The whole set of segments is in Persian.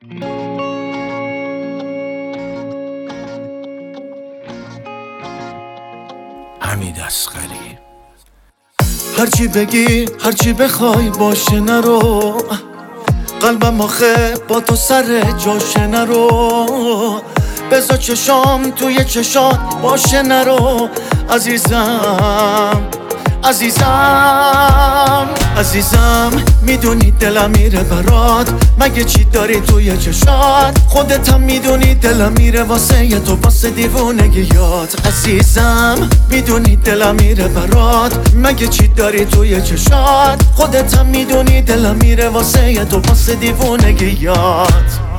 حمید اصغری. هرچی بگی هرچی بخوای باشه نرو، قلبم آخه با تو سر جاشه نرو، بذار چشام توی چشات باشه نرو. عزیزم عزیزم عزیزم، میدونی دلم میره برات، مگه چی داری توی چشات؟ خودت هم میدونی دلم میره واسه تو، واسه دیوونگیات. عزیزم میدونی دلم میره برات، مگه چی داری توی چشات؟ خودت هم میدونی دلم میره واسه تو، واسه دیوونگیات.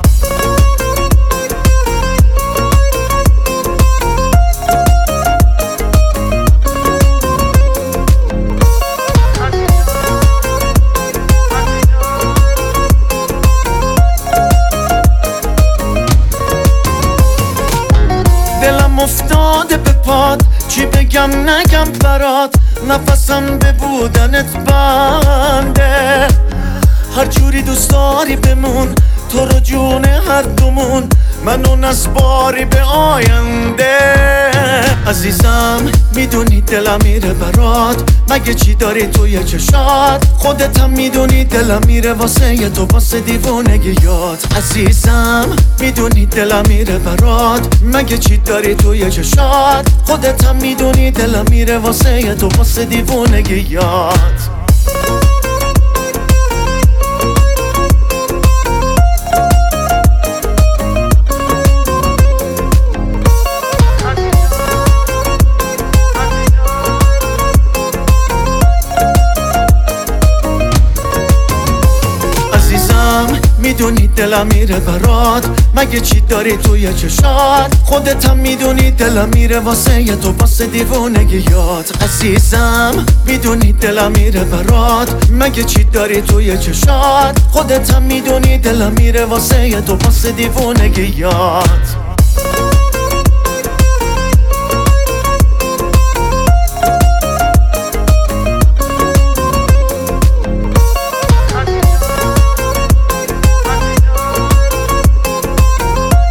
دلم افتاده به پات، چی بگم نگم برات، نفسم به بودنت بنده. هر جوری دوست داری بمون، تو رو جون هر دومون، منو نسپاری به آینده. عزیزم میدونی دلم میره برات، مگه چی داری توی چشات؟ خودت هم میدونی دلم میره واسه تو، واسه دیوونگیات. عزیزم میدونی دلم میره برات، مگه چی داری توی چشات؟ خودت هم میدونی دلم میره واسه تو، واسه دیوونگیات. میدونی دلم میره برات، مگه چی داری توی چشات؟ خودت هم میدونی دلم میره واسه تو، واسه دیوونگیات. عزیزم میدونی دلم میره برات، مگه چی داری توی چشات؟ خودت هم میدونی دلم میره واسه تو، واسه دیوونگیات.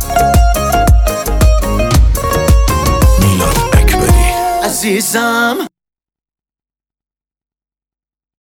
عزیزم